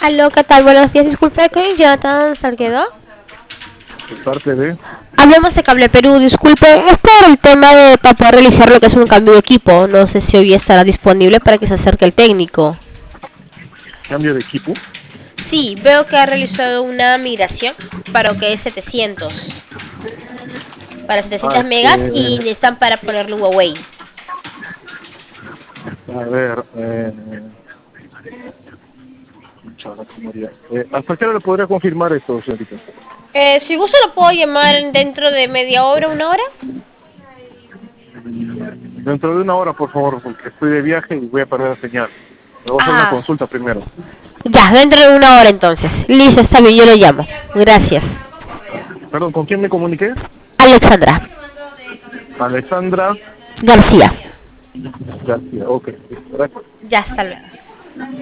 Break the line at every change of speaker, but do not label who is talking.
Aló, ¿qué tal? Buenos días. Disculpe, ¿con Jonathan Salguedo?
De parte de
Hablemos de Cable Perú. Disculpe, es por el tema de para poder realizar lo que es un cambio de equipo. No sé si hoy estará disponible para que se acerque el técnico.
cambio de equipo.
Sí, veo que ha realizado una migración para lo que es 700. Para 700 megas y necesitan para ponerle Huawei.
A ver, ¿hasta qué hora le podría confirmar esto, señorita?
Si gusta lo puedo llamar dentro de media hora, una hora.
Dentro de una hora, por favor, porque estoy de viaje y voy a perder la señal. Me voy a hacer una
Ah,
consulta primero.
ya, dentro de una hora entonces. Listo, está bien, yo lo llamo. Gracias.
Perdón, ¿con quién me comuniqué?
Alexandra
Alexandra
García.
García, ok. Gracias.
Ya, hasta luego.